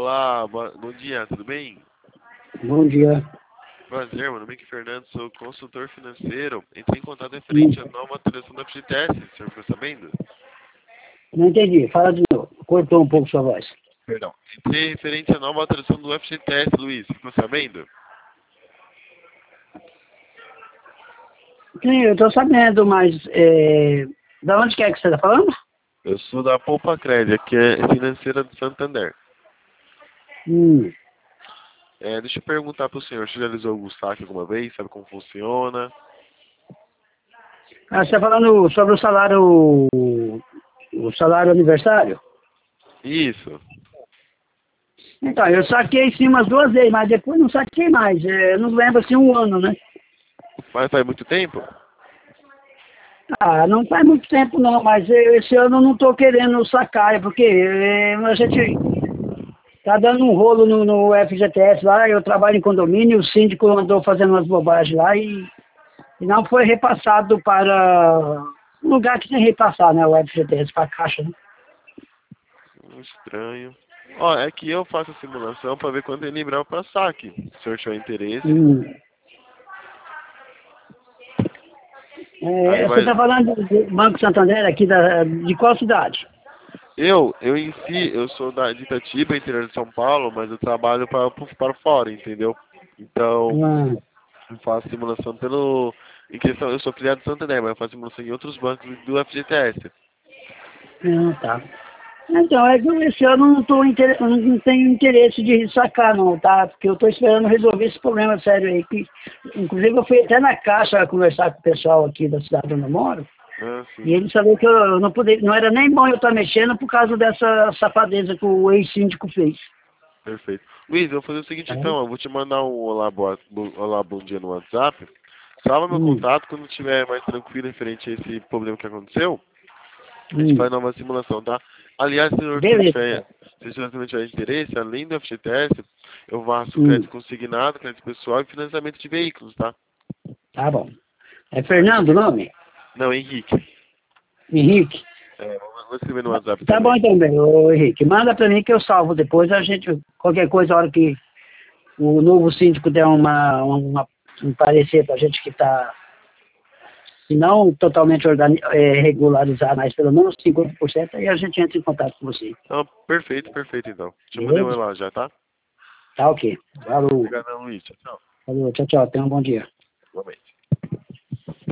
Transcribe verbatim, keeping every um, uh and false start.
Olá, boa- bom dia, tudo bem? Bom dia. Prazer, meu nome é Fernando, sou consultor financeiro. Entrei em contato referente à nova atualização da F G T S, o senhor ficou sabendo? Não entendi. Fala de novo. Cortou um pouco sua voz. Perdão. Entrei referente à nova atualização do F G T S, Luiz, ficou sabendo? Sim, eu estou sabendo, mas é... da onde que é que você está falando? Eu sou da Poupa Crédito, que é financeira do Santander. Hum. É, deixa eu perguntar para o senhor, você já realizou algum saque alguma vez? Sabe como funciona? Ah, você está falando sobre o salário, o salário aniversário? Isso. Então, eu saquei sim umas duas vezes, mas depois não saquei mais. É, eu não lembro assim um ano, né? Mas faz muito tempo? Ah, não faz muito tempo não, mas eu- esse ano eu não estou querendo sacar, é porque é, a gente tá dando um rolo no, no F G T S lá, eu trabalho em condomínio, o síndico andou fazendo umas bobagens lá e, e não foi repassado para um lugar que tem que repassar, né, o F G T S, para a caixa, né? Hum, Estranho. Ó, é que eu faço a simulação para ver quanto é liberal para saque. Se o senhor tiver interesse, Hum. aí É, você vai. está falando do Banco Santander aqui da, de qual cidade? Eu, eu em si, eu sou da de Itatiba, interior de São Paulo, mas eu trabalho para para fora, entendeu? Então, Ah, eu faço simulação pelo. Em questão, eu sou filiado do Santander, mas eu faço simulação em outros bancos do F G T S. não, tá. Então, é que eu, esse ano eu não, tô inter... eu não tenho interesse de sacar não, tá? Porque eu estou esperando resolver esse problema sério aí. Que, inclusive eu fui até na Caixa conversar com o pessoal aqui da cidade onde eu moro, Ah, e sim. ele sabia que eu não poderia, não era nem bom eu estar mexendo por causa dessa safadeza que o ex-síndico fez. Perfeito. Luiz, eu vou fazer o seguinte Tá? então, eu vou te mandar um olá, boa, bo- olá, bom dia no WhatsApp. Salva meu Hum, contato quando estiver mais tranquilo referente a esse problema que aconteceu. A gente hum. faz nova simulação, tá? Aliás, se o senhor Beleza, tiver, então. se o senhor também tiver interesse, além do F G T S, eu faço Hum, crédito consignado, crédito pessoal e financiamento de veículos, tá? tá bom. É Aí, Fernando o nome? não, Henrique. Henrique? É, vou vou escrever no WhatsApp Tá bom também. então, bem. Ô, Henrique, manda para mim que eu salvo. Depois a gente, qualquer coisa, a hora que o novo síndico der uma, uma, um parecer para a gente que está, se não totalmente organi é, regularizar, mas pelo menos cinquenta por cento, aí a gente entra em contato com você. Então, perfeito, perfeito então. Te mandei um Beleza? lá já, tá? Tá ok. Falou. Obrigadão, Luiz. Tchau, tchau. Falou. Tchau, tchau. Tenha um bom dia. Igualmente.